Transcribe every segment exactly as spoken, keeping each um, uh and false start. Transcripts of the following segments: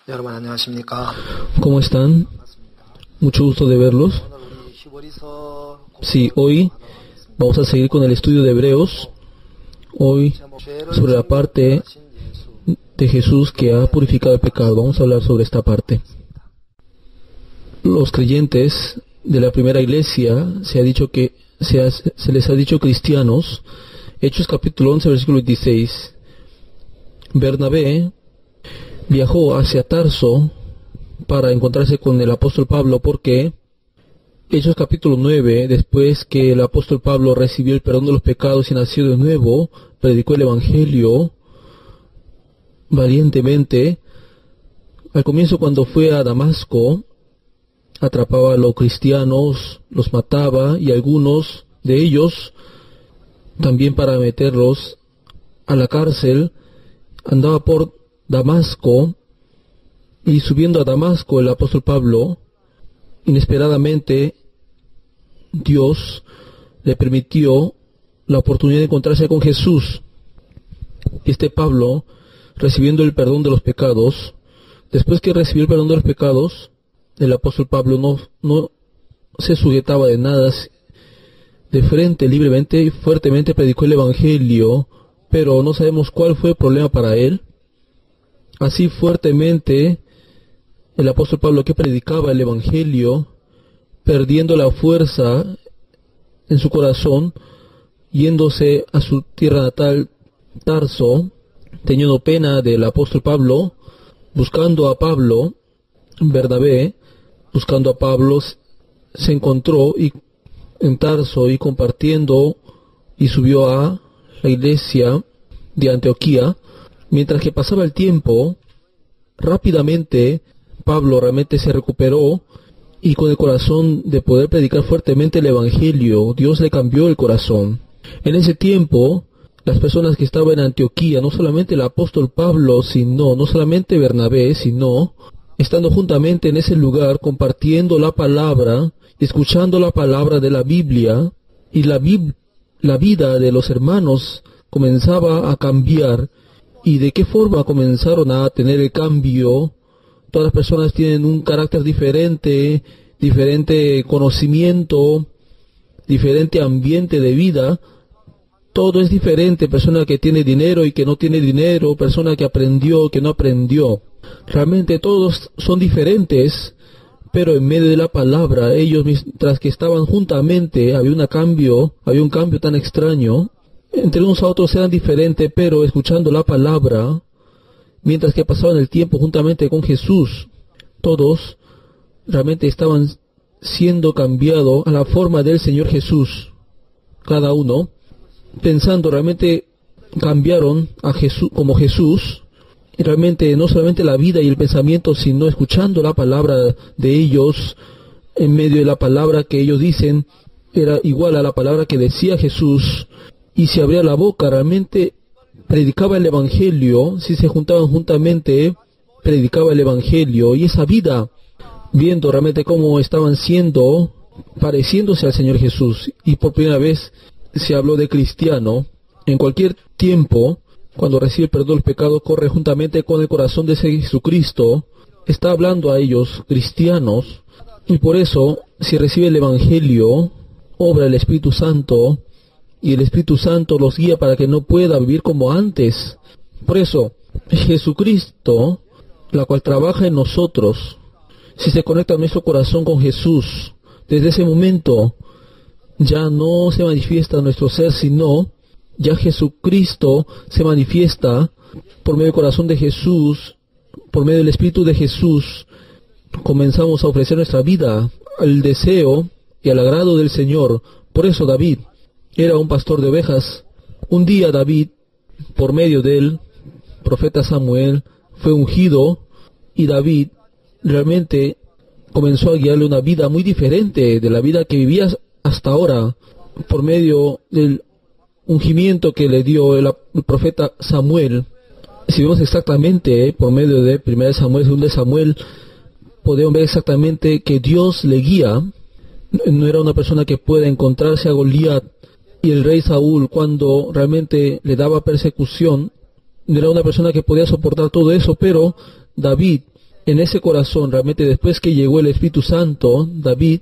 여러분 안녕하십니까? ¿Cómo están? Mucho gusto de verlos. Sí, hoy vamos a seguir con el estudio de Hebreos. Hoy sobre la parte de Jesús que ha purificado el pecado. Vamos a hablar sobre esta parte. Los creyentes de la primera iglesia se ha dicho que se, ha, se les ha dicho cristianos. Hechos capítulo once versículo dieciséis. Bernabé viajó hacia Tarso para encontrarse con el apóstol Pablo, porque Hechos capítulo nueve, después que el apóstol Pablo recibió el perdón de los pecados y nació de nuevo, predicó el evangelio valientemente. Al comienzo, cuando fue a Damasco, atrapaba a los cristianos, los mataba, y algunos de ellos, también para meterlos a la cárcel, andaba por Damasco, y subiendo a Damasco el apóstol Pablo, inesperadamente Dios le permitió la oportunidad de encontrarse con Jesús. Este Pablo, recibiendo el perdón de los pecados, después que recibió el perdón de los pecados, el apóstol Pablo no, no se sujetaba de nada, de frente, libremente y fuertemente predicó el evangelio, pero no sabemos cuál fue el problema para él. Así fuertemente el apóstol Pablo, que predicaba el evangelio, perdiendo la fuerza en su corazón, yéndose a su tierra natal, Tarso, teniendo pena del apóstol Pablo, buscando a Pablo, Bernabé, buscando a Pablo, se encontró y, en Tarso, y compartiendo, y subió a la iglesia de Antioquía. Mientras que pasaba el tiempo, rápidamente Pablo realmente se recuperó, y con el corazón de poder predicar fuertemente el evangelio, Dios le cambió el corazón. En ese tiempo, las personas que estaban en Antioquía, no solamente el apóstol Pablo, sino, no solamente Bernabé, sino, estando juntamente en ese lugar, compartiendo la palabra, escuchando la palabra de la Biblia, y la, Bib- la vida de los hermanos comenzaba a cambiar. ¿Y de qué forma comenzaron a tener el cambio? Todas las personas tienen un carácter diferente, diferente conocimiento, diferente ambiente de vida. Todo es diferente. Persona que tiene dinero y que no tiene dinero, persona que aprendió, que no aprendió. Realmente todos son diferentes, pero en medio de la palabra, ellos, mientras que estaban juntamente, había un cambio, había un cambio tan extraño. Entre unos a otros eran diferentes, pero escuchando la palabra, mientras que pasaban el tiempo juntamente con Jesús, todos realmente estaban siendo cambiados a la forma del Señor Jesús. Cada uno, pensando, realmente cambiaron a Jesús como Jesús, y realmente no solamente la vida y el pensamiento, sino escuchando la palabra de ellos, en medio de la palabra que ellos dicen, era igual a la palabra que decía Jesús. Y se abría la boca, realmente predicaba el evangelio. Si se juntaban juntamente, predicaba el evangelio. Y esa vida, viendo realmente cómo estaban siendo, pareciéndose al Señor Jesús. Y por primera vez se habló de cristiano. En cualquier tiempo, cuando recibe el perdón del pecado, corre juntamente con el corazón de ese Jesucristo. Está hablando a ellos, cristianos. Y por eso, si recibe el evangelio, obra el Espíritu Santo, y el Espíritu Santo los guía para que no pueda vivir como antes. Por eso, Jesucristo, la cual trabaja en nosotros, si se conecta nuestro corazón con Jesús, desde ese momento ya no se manifiesta nuestro ser, sino ya Jesucristo se manifiesta por medio del corazón de Jesús, por medio del Espíritu de Jesús. Comenzamos a ofrecer nuestra vida al deseo y al agrado del Señor. Por eso David era un pastor de ovejas. Un día David, por medio del profeta Samuel, fue ungido, y David realmente comenzó a guiarle una vida muy diferente de la vida que vivía hasta ahora, por medio del ungimiento que le dio el, el profeta Samuel. Si vemos exactamente, eh, por medio de primera Samuel, segunda Samuel, podemos ver exactamente que Dios le guía. No era una persona que pueda encontrarse a Goliat. Y el rey Saúl, cuando realmente le daba persecución, no era una persona que podía soportar todo eso, pero David, en ese corazón, realmente después que llegó el Espíritu Santo, David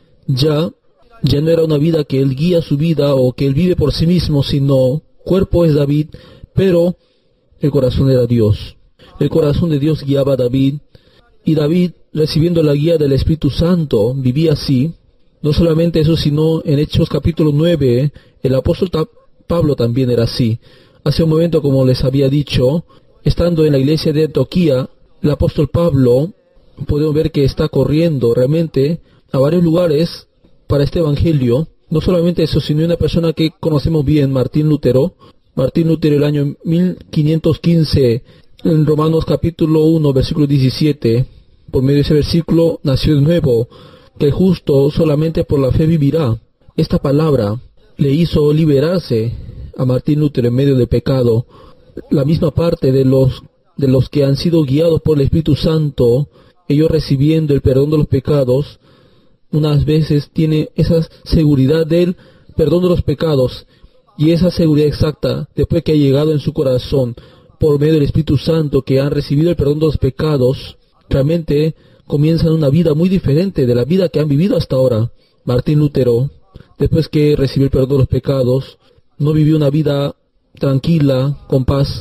ya, ya no era una vida que él guía su vida o que él vive por sí mismo, sino cuerpo es David, pero el corazón era Dios. El corazón de Dios guiaba a David, y David, recibiendo la guía del Espíritu Santo, vivía así. No solamente eso, sino en Hechos capítulo nueve, el apóstol Pablo también era así. Hace un momento, como les había dicho, estando en la iglesia de Antioquía, el apóstol Pablo, podemos ver que está corriendo realmente a varios lugares para este evangelio. No solamente eso, sino una persona que conocemos bien, Martín Lutero. Martín Lutero, el año mil quinientos quince, en Romanos capítulo uno, versículo diecisiete, por medio de ese versículo, nació de nuevo, que el justo solamente por la fe vivirá. Esta palabra le hizo liberarse a Martín Lutero en medio del pecado. La misma parte de los, de los que han sido guiados por el Espíritu Santo, ellos recibiendo el perdón de los pecados, unas veces tiene esa seguridad del perdón de los pecados, y esa seguridad exacta, después que ha llegado en su corazón, por medio del Espíritu Santo, que han recibido el perdón de los pecados, realmente comienzan una vida muy diferente de la vida que han vivido hasta ahora. Martín Lutero, después que recibió el perdón de los pecados, no vivió una vida tranquila, con paz,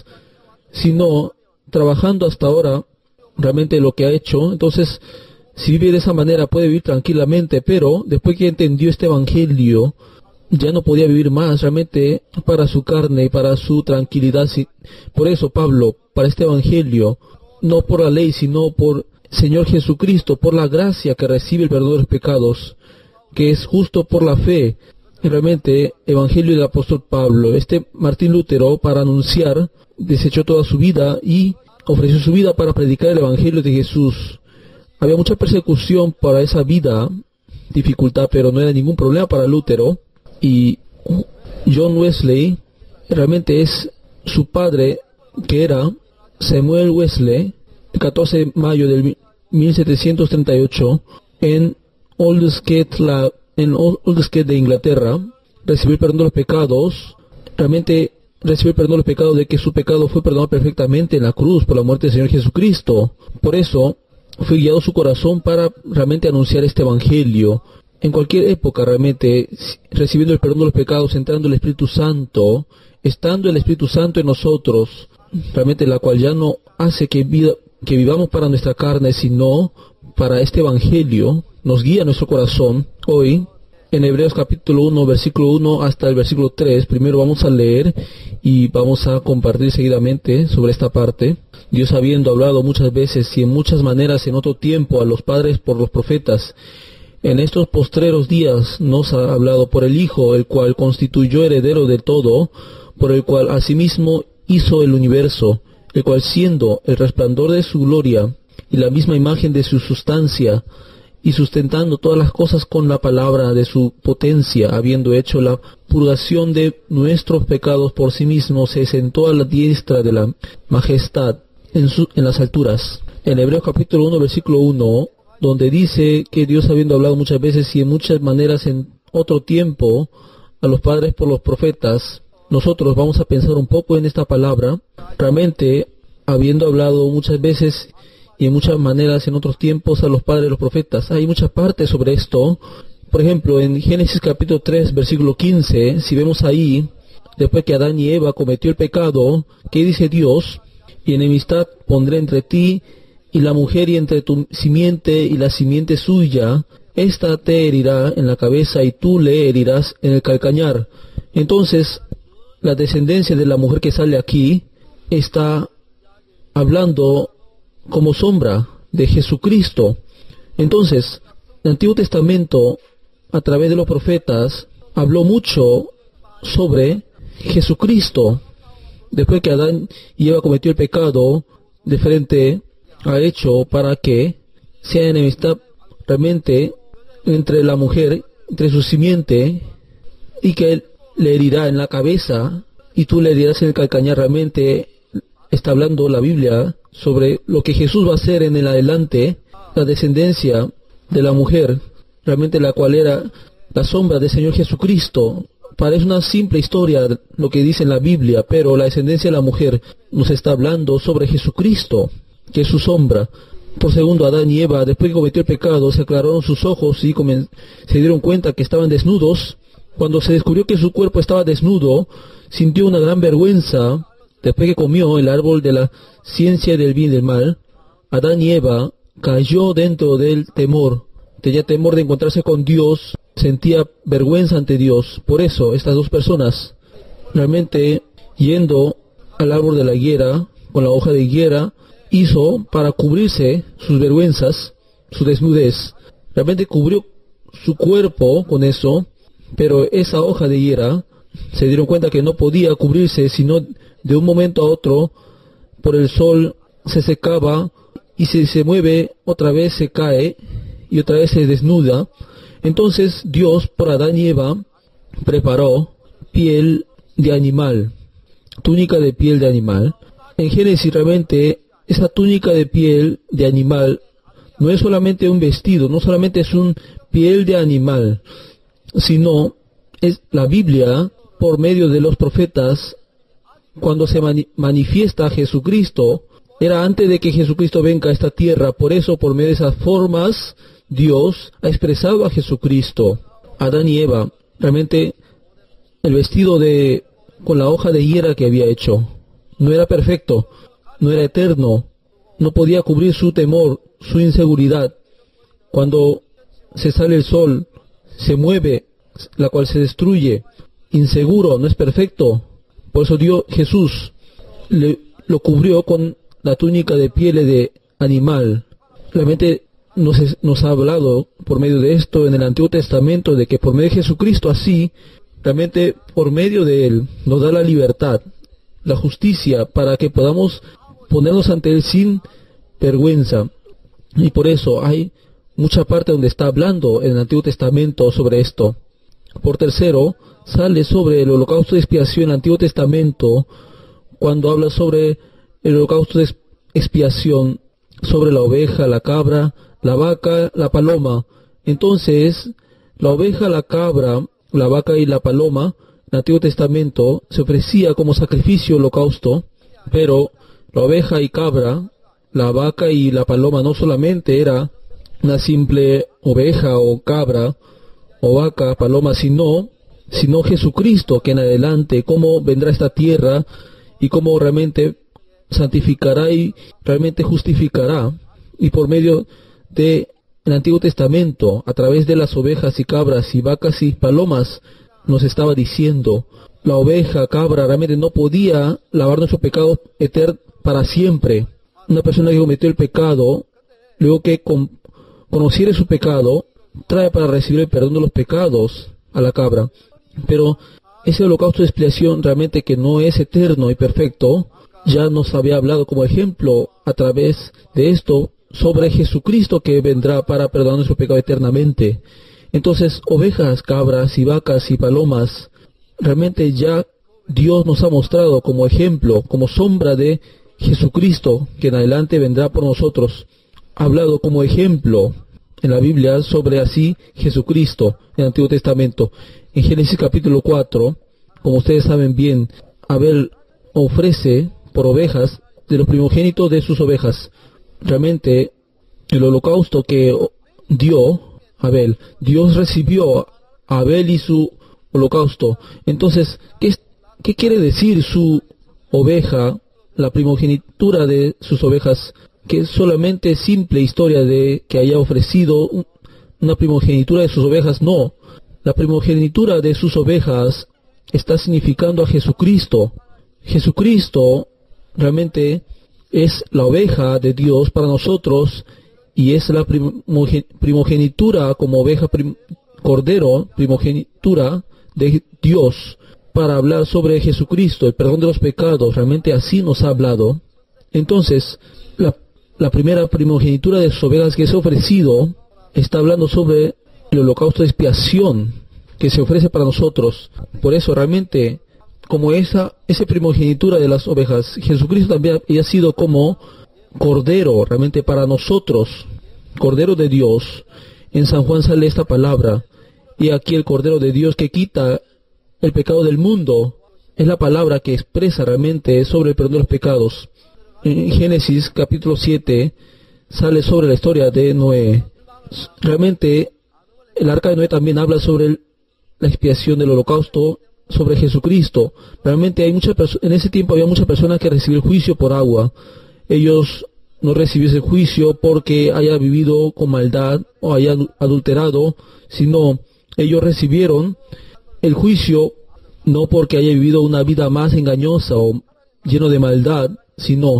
sino trabajando hasta ahora realmente lo que ha hecho. Entonces, si vive de esa manera puede vivir tranquilamente, pero después que entendió este evangelio, ya no podía vivir más realmente para su carne y para su tranquilidad. Por eso Pablo, para este evangelio, no por la ley, sino por Señor Jesucristo, por la gracia que recibe el perdón de los pecados, que es justo por la fe, realmente evangelio del apóstol Pablo. Este Martín Lutero, para anunciar, desechó toda su vida y ofreció su vida para predicar el evangelio de Jesús. Había mucha persecución para esa vida, dificultad, pero no era ningún problema para Lutero. Y John Wesley, realmente es su padre, que era Samuel Wesley, el catorce de mayo del mil setecientos treinta y ocho, en Aldgate, la, en Aldgate de Inglaterra, recibió el perdón de los pecados. Realmente recibió el perdón de los pecados, de que su pecado fue perdonado perfectamente en la cruz por la muerte del Señor Jesucristo. Por eso fue guiado su corazón para realmente anunciar este evangelio. En cualquier época, realmente, recibiendo el perdón de los pecados, entrando el Espíritu Santo, estando el Espíritu Santo en nosotros, realmente la cual ya no hace que, vida, que vivamos para nuestra carne, sino para este evangelio, nos guía nuestro corazón. Hoy, en Hebreos capítulo uno, versículo uno hasta el versículo tres, primero vamos a leer y vamos a compartir seguidamente sobre esta parte. Dios, habiendo hablado muchas veces y en muchas maneras en otro tiempo a los padres por los profetas, en estos postreros días nos ha hablado por el Hijo, el cual constituyó heredero de todo, por el cual asimismo hizo el universo, el cual siendo el resplandor de su gloria y la misma imagen de su sustancia, y sustentando todas las cosas con la palabra de su potencia, habiendo hecho la purgación de nuestros pecados por sí mismo, se sentó a la diestra de la majestad en, su, en las alturas. En Hebreos capítulo uno, versículo uno, donde dice que Dios, habiendo hablado muchas veces y en muchas maneras en otro tiempo a los padres por los profetas, nosotros vamos a pensar un poco en esta palabra. Realmente, habiendo hablado muchas veces y en muchas maneras en otros tiempos a los padres de los profetas, hay muchas partes sobre esto. Por ejemplo, en Génesis capítulo tres, versículo quince, si vemos ahí, después que Adán y Eva cometió el pecado, ¿qué dice Dios? Y enemistad pondré entre ti y la mujer, y entre tu simiente y la simiente suya, ésta te herirá en la cabeza y tú le herirás en el calcañar. Entonces, la descendencia de la mujer que sale aquí está hablando como sombra de Jesucristo. Entonces, el Antiguo Testamento, a través de los profetas, habló mucho sobre Jesucristo. Después que Adán y Eva cometió el pecado, de frente ha hecho para que sea enemistad realmente entre la mujer, entre su simiente, y que él le herirá en la cabeza y tú le herirás en el calcañar. Realmente está hablando la Biblia sobre lo que Jesús va a hacer en el adelante, la descendencia de la mujer, realmente la cual era la sombra del Señor Jesucristo. Parece una simple historia lo que dice en la Biblia, pero la descendencia de la mujer nos está hablando sobre Jesucristo, que es su sombra. Por segundo, Adán y Eva, después que cometió el pecado, se aclararon sus ojos y se dieron cuenta que estaban desnudos. Cuando se descubrió que su cuerpo estaba desnudo, sintió una gran vergüenza. Después que comió el árbol de la ciencia del bien y del mal, Adán y Eva cayó dentro del temor. Tenía temor de encontrarse con Dios, sentía vergüenza ante Dios. Por eso, estas dos personas, realmente yendo al árbol de la higuera, con la hoja de higuera, hizo para cubrirse sus vergüenzas, su desnudez. Realmente cubrió su cuerpo con eso, pero esa hoja de higuera, se dieron cuenta que no podía cubrirse, sino de un momento a otro, por el sol se secaba, y si se mueve, otra vez se cae, y otra vez se desnuda. Entonces Dios, por Adán y Eva, preparó piel de animal, túnica de piel de animal. En Génesis, realmente, esa túnica de piel de animal no es solamente un vestido, no solamente es un piel de animal, sino es la Biblia, por medio de los profetas, cuando se mani- manifiesta Jesucristo, era antes de que Jesucristo venga a esta tierra. Por eso, por medio de esas formas, Dios ha expresado a Jesucristo. Adán y Eva, realmente el vestido de con la hoja de higuera que había hecho no era perfecto, no era eterno, no podía cubrir su temor, su inseguridad. Cuando se sale el sol, se mueve, la cual se destruye, inseguro, no es perfecto. Por eso Dios, Jesús, le, lo cubrió con la túnica de piel de animal. Realmente nos, es, nos ha hablado por medio de esto en el Antiguo Testamento, de que por medio de Jesucristo, así, realmente por medio de Él, nos da la libertad, la justicia, para que podamos ponernos ante Él sin vergüenza. Y por eso hay mucha parte donde está hablando en el Antiguo Testamento sobre esto. Por tercero, sale sobre el holocausto de expiación en el Antiguo Testamento, cuando habla sobre el holocausto de expiación, sobre la oveja, la cabra, la vaca, la paloma. Entonces, la oveja, la cabra, la vaca y la paloma, en el Antiguo Testamento, se ofrecía como sacrificio holocausto, pero la oveja y cabra, la vaca y la paloma no solamente era una simple oveja o cabra o vaca, paloma, sino, sino Jesucristo, que en adelante, cómo vendrá a esta tierra y cómo realmente santificará y realmente justificará. Y por medio del Antiguo Testamento, a través de las ovejas y cabras y vacas y palomas, nos estaba diciendo, la oveja, cabra, realmente no podía lavar nuestro pecado eterno para siempre. Una persona que cometió el pecado, luego que con, conociere su pecado, trae para recibir el perdón de los pecados a la cabra. Pero ese holocausto de expiación realmente que no es eterno y perfecto, ya nos había hablado como ejemplo a través de esto sobre Jesucristo, que vendrá para perdonar nuestro pecado eternamente. Entonces, ovejas, cabras y vacas y palomas, realmente ya Dios nos ha mostrado como ejemplo, como sombra de Jesucristo, que en adelante vendrá por nosotros. Ha hablado como ejemplo en la Biblia sobre así Jesucristo en el Antiguo Testamento. En Génesis capítulo cuatro, como ustedes saben bien, Abel ofrece por ovejas de los primogénitos de sus ovejas. Realmente el holocausto que dio Abel, Dios recibió a Abel y su holocausto. Entonces, ¿qué, qué quiere decir su oveja, la primogenitura de sus ovejas? Que es solamente simple historia de que haya ofrecido una primogenitura de sus ovejas. No, la primogenitura de sus ovejas está significando a Jesucristo. Jesucristo realmente es la oveja de Dios para nosotros y es la primogenitura como oveja, prim, cordero, primogenitura de Dios, para hablar sobre Jesucristo, el perdón de los pecados. Realmente así nos ha hablado. Entonces, la, la primera primogenitura de sus ovejas que se ha ofrecido está hablando sobre el holocausto de expiación que se ofrece para nosotros. Por eso realmente, como esa, esa primogenitura de las ovejas, Jesucristo también ha sido como Cordero, realmente para nosotros, Cordero de Dios. En San Juan sale esta palabra, y aquí el Cordero de Dios que quita el pecado del mundo. Es la palabra que expresa realmente sobre el perdón de los pecados. En Génesis capítulo siete sale sobre la historia de Noé. Realmente, el arca de Noé también habla sobre el, la expiación del holocausto, sobre Jesucristo. Realmente hay muchas personas, en ese tiempo había muchas personas que recibieron el juicio por agua. Ellos no recibieron el juicio porque haya vivido con maldad o haya adulterado, sino ellos recibieron el juicio no porque haya vivido una vida más engañosa o lleno de maldad, sino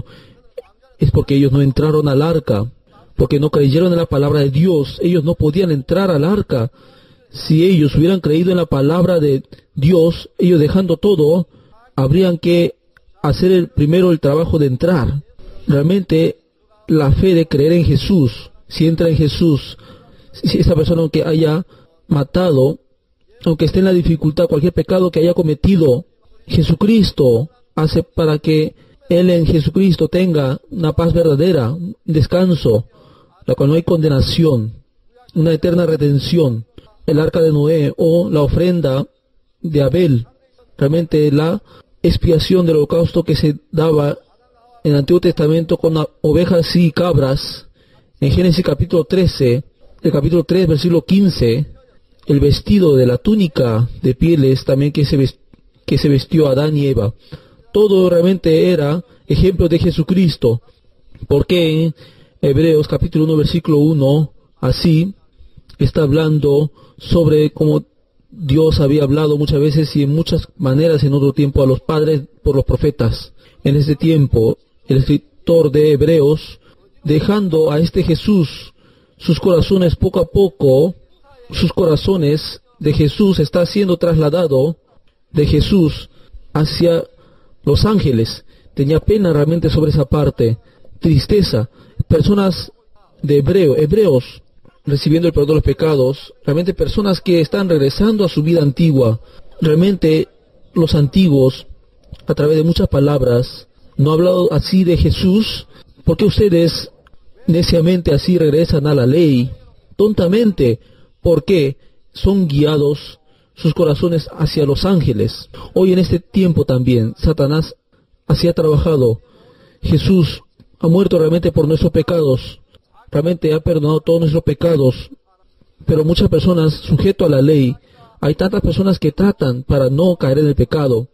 es porque ellos no entraron al arca, porque no creyeron en la palabra de Dios. Ellos no podían entrar al arca. Si ellos hubieran creído en la palabra de Dios, ellos dejando todo, habrían que hacer el, primero el trabajo de entrar. Realmente, la fe de creer en Jesús, si entra en Jesús, si esa persona aunque haya matado, aunque esté en la dificultad, cualquier pecado que haya cometido, Jesucristo hace para que él en Jesucristo tenga una paz verdadera, un descanso, la cual no hay condenación, una eterna redención. El arca de Noé o la ofrenda de Abel, realmente la expiación del holocausto que se daba en el Antiguo Testamento con ovejas y cabras. En Génesis capítulo trece, el capítulo tres, versículo quince, el vestido de la túnica de pieles también que se, vest- que se vestió Adán y Eva. Todo realmente era ejemplo de Jesucristo, porque en Hebreos capítulo uno, versículo uno, así está hablando sobre cómo Dios había hablado muchas veces y en muchas maneras en otro tiempo a los padres por los profetas. En ese tiempo, el escritor de Hebreos, dejando a este Jesús, sus corazones poco a poco, sus corazones de Jesús está siendo trasladado de Jesús hacia los ángeles. Tenía pena realmente sobre esa parte, tristeza. Personas de Hebreo, hebreos, recibiendo el perdón de los pecados, realmente personas que están regresando a su vida antigua. Realmente los antiguos, a través de muchas palabras, no han hablado así de Jesús. ¿Por qué ustedes neciamente así regresan a la ley? Tontamente, porque son guiados sus corazones hacia los ángeles. Hoy en este tiempo también, Satanás así ha trabajado. Jesús ha muerto realmente por nuestros pecados. Realmente ha perdonado todos nuestros pecados, pero muchas personas sujetas a la ley, hay tantas personas que tratan para no caer en el pecado.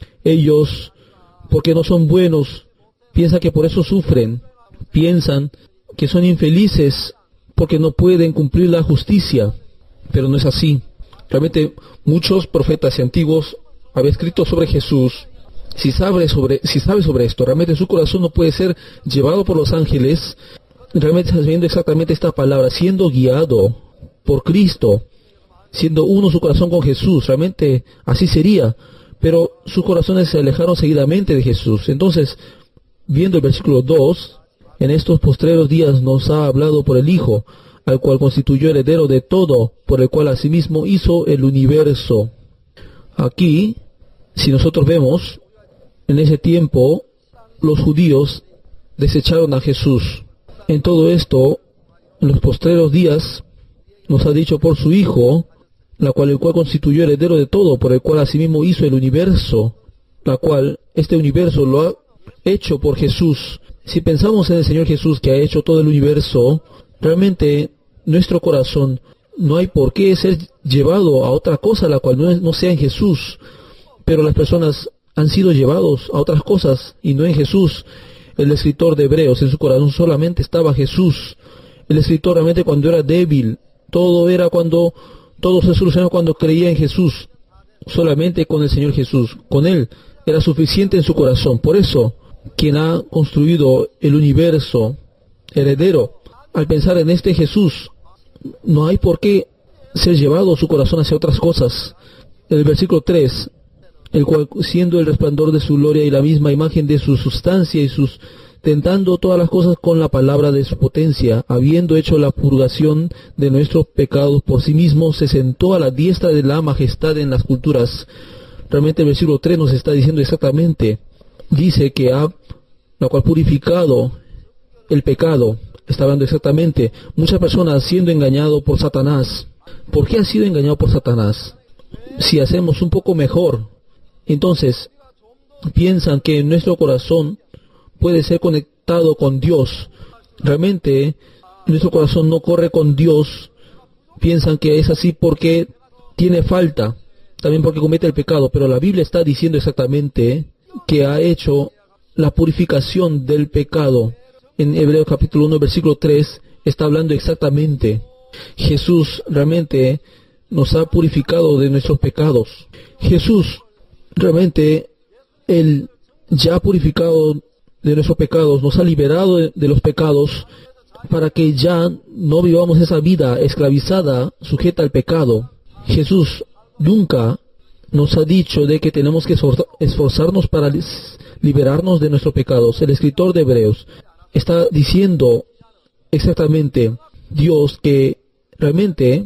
Ellos, porque no son buenos, piensan que por eso sufren, piensan que son infelices porque no pueden cumplir la justicia, pero no es así. Realmente muchos profetas y antiguos habían escrito sobre Jesús. Si sabe sobre, si sabe sobre esto, realmente su corazón no puede ser llevado por los ángeles. Realmente estás viendo exactamente esta palabra, siendo guiado por Cristo, siendo uno su corazón con Jesús. Realmente así sería, pero sus corazones se alejaron seguidamente de Jesús. Entonces, viendo el versículo dos, en estos postreros días nos ha hablado por el Hijo, al cual constituyó heredero de todo, por el cual asimismo hizo el universo. Aquí, si nosotros vemos, en ese tiempo, los judíos desecharon a Jesús. En todo esto, en los postreros días, nos ha dicho por su Hijo, la cual el cual constituyó heredero de todo, por el cual asimismo hizo el universo, la cual este universo lo ha hecho por Jesús. Si pensamos en el Señor Jesús que ha hecho todo el universo, realmente nuestro corazón no hay por qué ser llevado a otra cosa la cual no, es, no sea en Jesús. Pero las personas han sido llevados a otras cosas y no en Jesús. El escritor de Hebreos, en su corazón solamente estaba Jesús. El escritor realmente cuando era débil, todo era cuando, todo se solucionó cuando creía en Jesús. Solamente con el Señor Jesús, con Él, era suficiente en su corazón. Por eso, quien ha construido el universo, heredero, al pensar en este Jesús, no hay por qué ser llevado su corazón hacia otras cosas. En el versículo tres, el cual siendo el resplandor de su gloria y la misma imagen de su sustancia y sustentando todas las cosas con la palabra de su potencia, habiendo hecho la purgación de nuestros pecados por sí mismo, se sentó a la diestra de la majestad en las culturas. Realmente el versículo tres nos está diciendo exactamente, dice que ha, la cual purificado el pecado, está hablando exactamente, muchas personas siendo engañados por Satanás. ¿Por qué ha sido engañado por Satanás? Si hacemos un poco mejor, entonces, piensan que nuestro corazón puede ser conectado con Dios. realmente nuestro corazón no corre con Dios, piensan que es así porque tiene falta, también porque comete el pecado, pero la Biblia está diciendo exactamente que ha hecho la purificación del pecado. En Hebreos capítulo uno, versículo tres, está hablando exactamente. Jesús realmente nos ha purificado de nuestros pecados. Jesús realmente, Él ya ha purificado de nuestros pecados, nos ha liberado de, de los pecados, para que ya no vivamos esa vida esclavizada, sujeta al pecado. Jesús nunca nos ha dicho de que tenemos que esforzarnos para liberarnos de nuestros pecados. El escritor de Hebreos está diciendo exactamente Dios, que realmente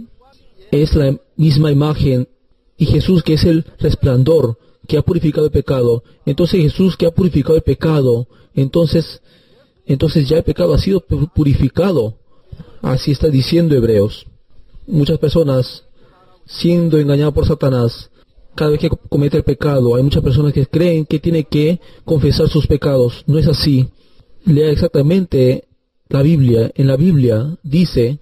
es la misma imagen, y Jesús, que es el resplandor que ha purificado el pecado. Entonces Jesús, que ha purificado el pecado, entonces entonces ya el pecado ha sido purificado. Así está diciendo Hebreos. Muchas personas, siendo engañadas por Satanás, cada vez que comete el pecado, hay muchas personas que creen que tiene que confesar sus pecados. No es así. Lea exactamente la Biblia. En la Biblia dice,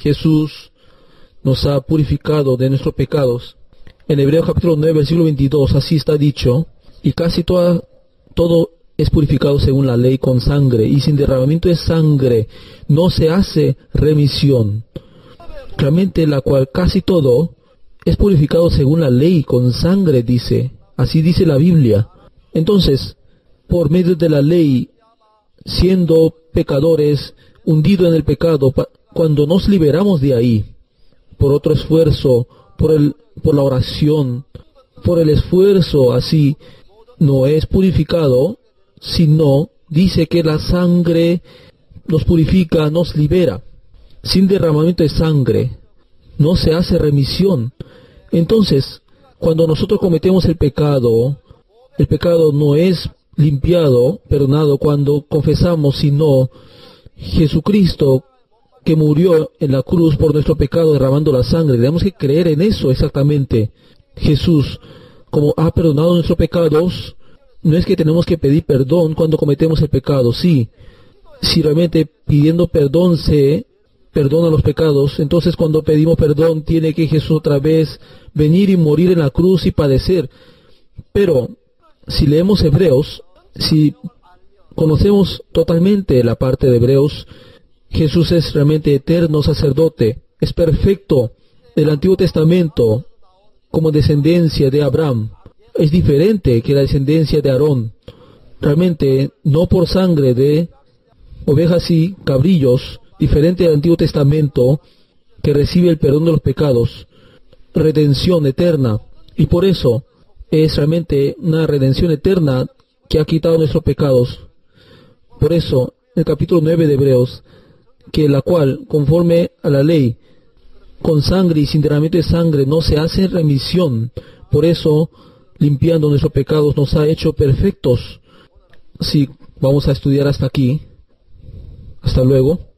Jesús nos ha purificado de nuestros pecados. En Hebreos capítulo nueve, versículo veintidós, así está dicho: y casi toda, todo es purificado según la ley con sangre, y sin derramamiento de sangre no se hace remisión. Realmente, la cual casi todo es purificado según la ley con sangre, dice. Así dice la Biblia. Entonces, por medio de la ley, siendo pecadores, hundidos en el pecado, cuando nos liberamos de ahí, por otro esfuerzo, por el, por la oración, por el esfuerzo, así, no es purificado, sino dice que la sangre nos purifica, nos libera. Sin derramamiento de sangre no se hace remisión. Entonces, cuando nosotros cometemos el pecado, el pecado no es limpiado, perdonado, cuando confesamos, sino Jesucristo, que murió en la cruz por nuestro pecado derramando la sangre. Tenemos que creer en eso exactamente. Jesús, como ha perdonado nuestros pecados, no es que tenemos que pedir perdón cuando cometemos el pecado. Sí, si realmente pidiendo perdón se perdona los pecados, entonces cuando pedimos perdón tiene que Jesús otra vez venir y morir en la cruz y padecer. Pero si leemos Hebreos, si conocemos totalmente la parte de Hebreos, Jesús es realmente eterno sacerdote, es perfecto. El Antiguo Testamento, como descendencia de Abraham, es diferente que la descendencia de Aarón. Realmente, no por sangre de ovejas y cabrillos, diferente del Antiguo Testamento, que recibe el perdón de los pecados, redención eterna. Y por eso es realmente una redención eterna que ha quitado nuestros pecados. Por eso, el capítulo nueve de Hebreos, que la cual, conforme a la ley, con sangre y sin derramamiento de sangre, no se hace remisión. Por eso, limpiando nuestros pecados, nos ha hecho perfectos. Sí, vamos a estudiar hasta aquí. Hasta luego.